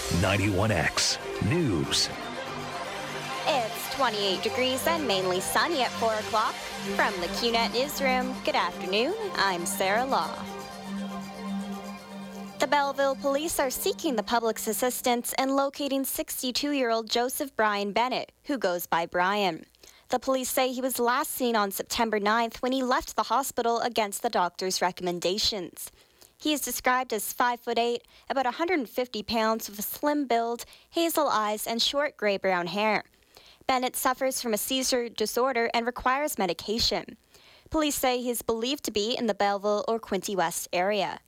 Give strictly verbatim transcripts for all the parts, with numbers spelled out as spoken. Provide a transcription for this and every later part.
ninety-one X News. It's twenty-eight degrees and mainly sunny at four o'clock. From the Q net Newsroom, good afternoon. I'm Sarah Law. The Belleville police are seeking the public's assistance in locating sixty-two-year-old Joseph Brian Bennett, who goes by Brian. The police say he was last seen on September ninth when he left the hospital against the doctor's recommendations. He is described as five foot eight, about one hundred fifty pounds, with a slim build, hazel eyes, and short gray-brown hair. Bennett suffers from a seizure disorder and requires medication. Police say he is believed to be in the Belleville or Quinte West area.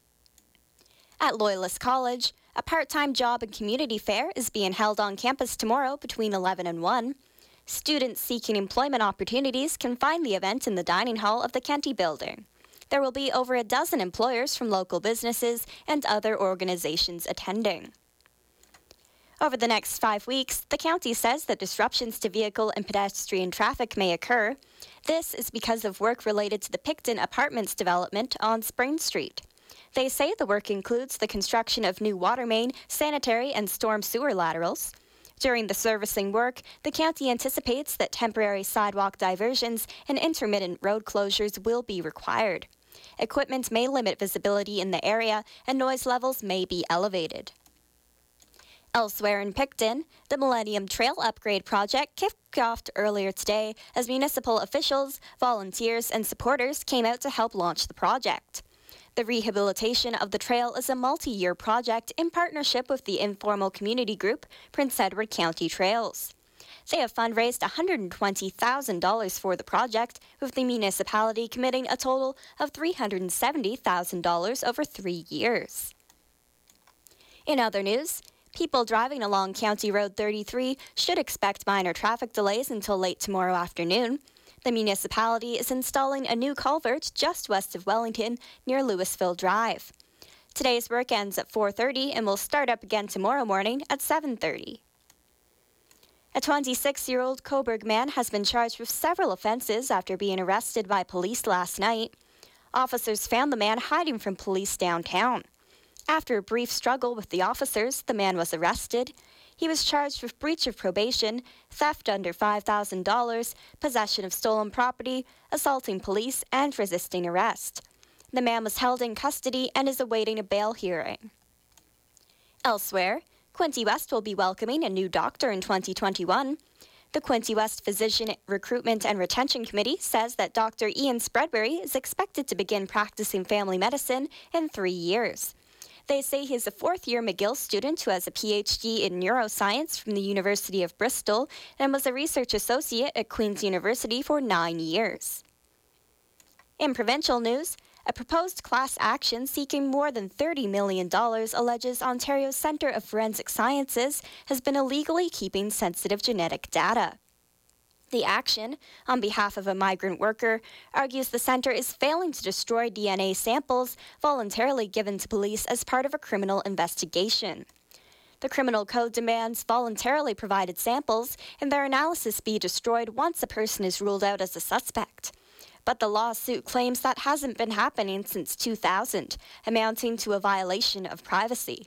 At Loyalist College, a part-time job and community fair is being held on campus tomorrow between eleven and one. Students seeking employment opportunities can find the event in the dining hall of the Kenty building. There will be over a dozen employers from local businesses and other organizations attending. Over the next five weeks, the county says that disruptions to vehicle and pedestrian traffic may occur. This is because of work related to the Picton Apartments development on Spring Street. They say the work includes the construction of new water main, sanitary, and storm sewer laterals. During the servicing work, the county anticipates that temporary sidewalk diversions and intermittent road closures will be required. Equipment may limit visibility in the area, and noise levels may be elevated. Elsewhere in Picton, the Millennium Trail Upgrade project kicked off earlier today as municipal officials, volunteers, and supporters came out to help launch the project. The rehabilitation of the trail is a multi-year project in partnership with the informal community group Prince Edward County Trails. They have fundraised one hundred twenty thousand dollars for the project, with the municipality committing a total of three hundred seventy thousand dollars over three years. In other news, people driving along County Road thirty-three should expect minor traffic delays until late tomorrow afternoon. The municipality is installing a new culvert just west of Wellington near Louisville Drive. Today's work ends at four thirty and will start up again tomorrow morning at seven thirty. A twenty-six-year-old Coburg man has been charged with several offenses after being arrested by police last night. Officers found the man hiding from police downtown. After a brief struggle with the officers, the man was arrested. He was charged with breach of probation, theft under five thousand dollars, possession of stolen property, assaulting police, and resisting arrest. The man was held in custody and is awaiting a bail hearing. Elsewhere, Quinte West will be welcoming a new doctor in twenty twenty-one. The Quinte West Physician Recruitment and Retention Committee says that Doctor Ian Spreadbury is expected to begin practicing family medicine in three years. They say he's a fourth-year McGill student who has a P H D in neuroscience from the University of Bristol and was a research associate at Queen's University for nine years. In provincial news, a proposed class action seeking more than thirty million dollars alleges Ontario's Centre of Forensic Sciences has been illegally keeping sensitive genetic data. The action, on behalf of a migrant worker, argues the centre is failing to destroy D N A samples voluntarily given to police as part of a criminal investigation. The Criminal Code demands voluntarily provided samples and their analysis be destroyed once a person is ruled out as a suspect. But the lawsuit claims that hasn't been happening since two thousand, amounting to a violation of privacy.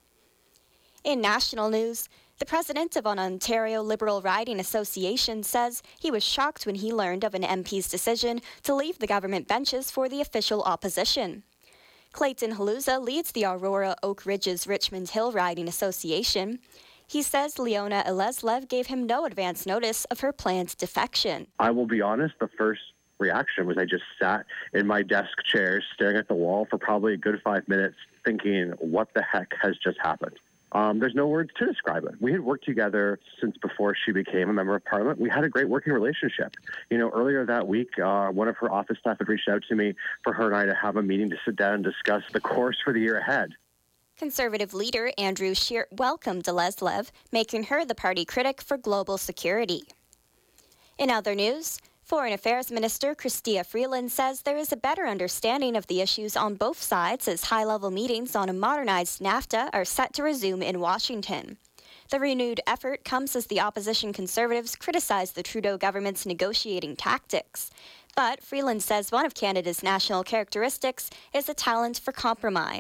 In national news, the president of an Ontario Liberal Riding Association says he was shocked when he learned of an M P's decision to leave the government benches for the official opposition. Clayton Haluza leads the Aurora Oak Ridges Richmond Hill Riding Association. He says Leona Eleslev gave him no advance notice of her planned defection. I will be honest, the first reaction was I just sat in my desk chair staring at the wall for probably a good five minutes thinking, what the heck has just happened? Um, there's no words to describe it. We had worked together since before she became a member of parliament. We had a great working relationship. You know, earlier that week, uh, one of her office staff had reached out to me for her and I to have a meeting to sit down and discuss the course for the year ahead. Conservative leader Andrew Scheer welcomed Eleslev, making her the party critic for global security. In other news, Foreign Affairs Minister Chrystia Freeland says there is a better understanding of the issues on both sides as high-level meetings on a modernized NAFTA are set to resume in Washington. The renewed effort comes as the opposition Conservatives criticize the Trudeau government's negotiating tactics. But Freeland says one of Canada's national characteristics is a talent for compromise.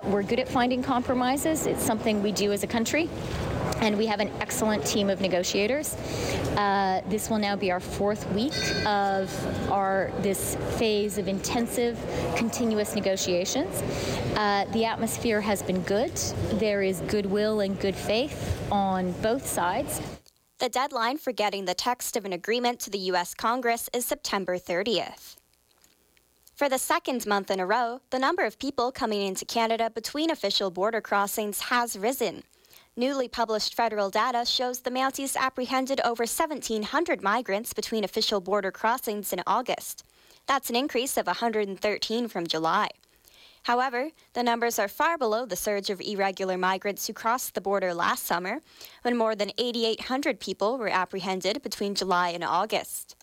We're good at finding compromises. It's something we do as a country, and we have an excellent team of negotiators. Uh, this will now be our fourth week of our this phase of intensive, continuous negotiations. Uh, the atmosphere has been good. There is goodwill and good faith on both sides. The deadline for getting the text of an agreement to the U S Congress is September thirtieth. For the second month in a row, the number of people coming into Canada between official border crossings has risen. Newly published federal data shows the Mounties apprehended over seventeen hundred migrants between official border crossings in August. That's an increase of one hundred thirteen from July. However, the numbers are far below the surge of irregular migrants who crossed the border last summer, when more than eighty-eight hundred people were apprehended between July and August.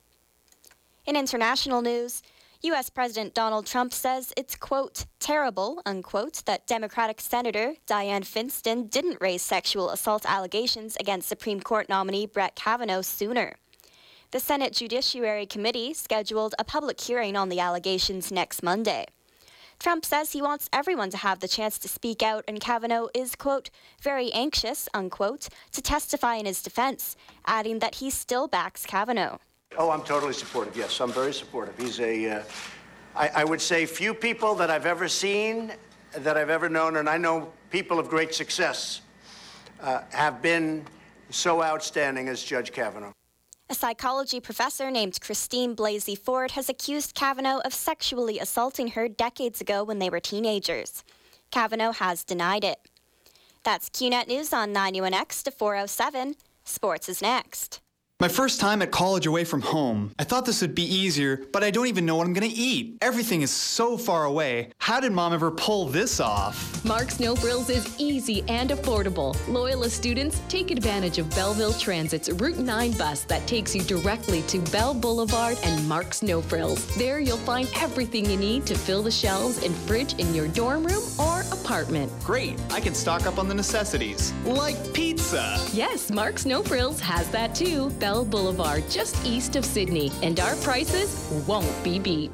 In international news, U S President Donald Trump says it's, quote, terrible, unquote, that Democratic Senator Dianne Feinstein didn't raise sexual assault allegations against Supreme Court nominee Brett Kavanaugh sooner. The Senate Judiciary Committee scheduled a public hearing on the allegations next Monday. Trump says he wants everyone to have the chance to speak out, and Kavanaugh is, quote, very anxious, unquote, to testify in his defense, adding that he still backs Kavanaugh. Oh, I'm totally supportive. Yes, I'm very supportive. He's a, uh, I, I would say, few people that I've ever seen, that I've ever known, and I know people of great success, uh, have been so outstanding as Judge Kavanaugh. A psychology professor named Christine Blasey Ford has accused Kavanaugh of sexually assaulting her decades ago when they were teenagers. Kavanaugh has denied it. That's Q Net News on ninety-one X to four oh seven. Sports is next. My first time at college away from home. I thought this would be easier, but I don't even know what I'm gonna eat. Everything is so far away. How did Mom ever pull this off? Mark's No Frills is easy and affordable. Loyalist students, take advantage of Belleville Transit's Route nine bus that takes you directly to Bell Boulevard and Mark's No Frills. There you'll find everything you need to fill the shelves and fridge in your dorm room or apartment. Great, I can stock up on the necessities, like pizza. Yes, Mark's No Frills has that too. Bell Boulevard, just east of Sydney, and our prices won't be beat.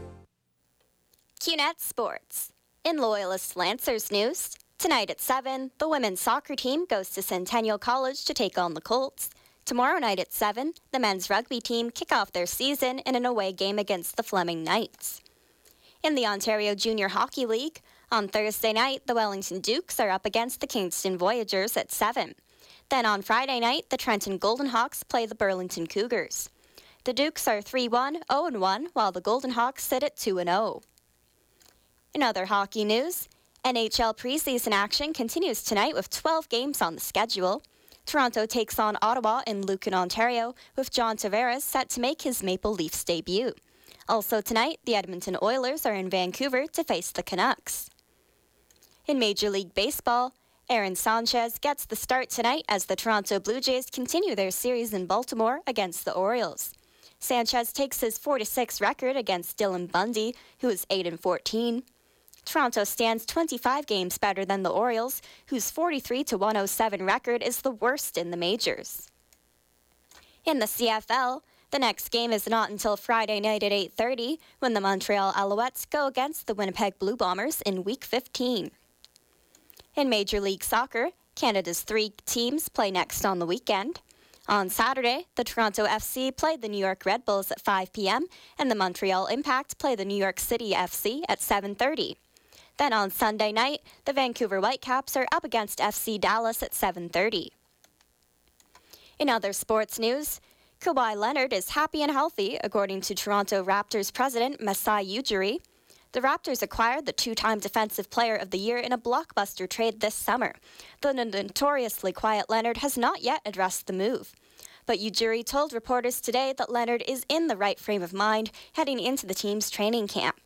Q Net Sports. In Loyalist Lancers news, tonight at seven, the women's soccer team goes to Centennial College to take on the Colts. Tomorrow night at seven, the men's rugby team kick off their season in an away game against the Fleming Knights. In the Ontario Junior Hockey League, on Thursday night, the Wellington Dukes are up against the Kingston Voyagers at seven. Then on Friday night, the Trenton Golden Hawks play the Burlington Cougars. The Dukes are three one, oh one, while the Golden Hawks sit at two and oh. In other hockey news, N H L preseason action continues tonight with twelve games on the schedule. Toronto takes on Ottawa in Lucan, Ontario, with John Tavares set to make his Maple Leafs debut. Also tonight, the Edmonton Oilers are in Vancouver to face the Canucks. In Major League Baseball, Aaron Sanchez gets the start tonight as the Toronto Blue Jays continue their series in Baltimore against the Orioles. Sanchez takes his four to six record against Dylan Bundy, who is eight and fourteen. Toronto stands twenty-five games better than the Orioles, whose forty-three to one oh seven record is the worst in the majors. In the C F L, the next game is not until Friday night at eight thirty, when the Montreal Alouettes go against the Winnipeg Blue Bombers in Week fifteen. In Major League Soccer, Canada's three teams play next on the weekend. On Saturday, the Toronto F C play the New York Red Bulls at five p.m. and the Montreal Impact play the New York City F C at seven thirty. Then on Sunday night, the Vancouver Whitecaps are up against F C Dallas at seven thirty. In other sports news, Kawhi Leonard is happy and healthy, according to Toronto Raptors president Masai Ujiri. The Raptors acquired the two-time Defensive Player of the Year in a blockbuster trade this summer. The notoriously quiet Leonard has not yet addressed the move. But Ujiri told reporters today that Leonard is in the right frame of mind heading into the team's training camp.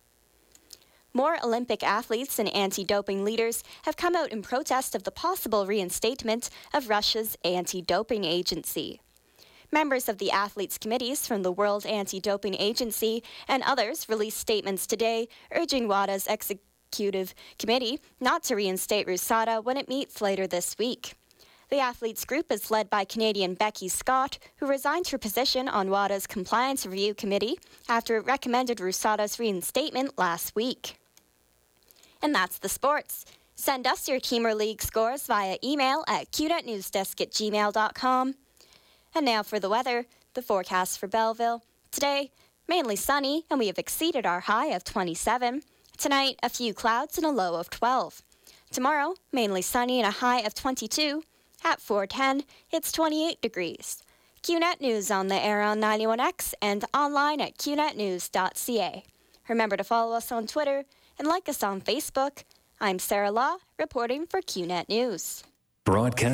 More Olympic athletes and anti-doping leaders have come out in protest of the possible reinstatement of Russia's anti-doping agency. Members of the athletes' committees from the World Anti-Doping Agency and others released statements today urging WADA's executive committee not to reinstate RUSADA when it meets later this week. The athletes' group is led by Canadian Becky Scott, who resigned her position on WADA's Compliance Review Committee after it recommended RUSADA's reinstatement last week. And that's the sports. Send us your team or league scores via email at q net newsdesk at gmail dot com. And now for the weather, the forecast for Belleville. Today, mainly sunny, and we have exceeded our high of twenty-seven. Tonight, a few clouds and a low of twelve. Tomorrow, mainly sunny and a high of twenty-two. At four ten, it's twenty-eight degrees. Q net News on the air on ninety-one X and online at q net news dot c a. Remember to follow us on Twitter and like us on Facebook. I'm Sarah Law, reporting for Q net News. Broadcast.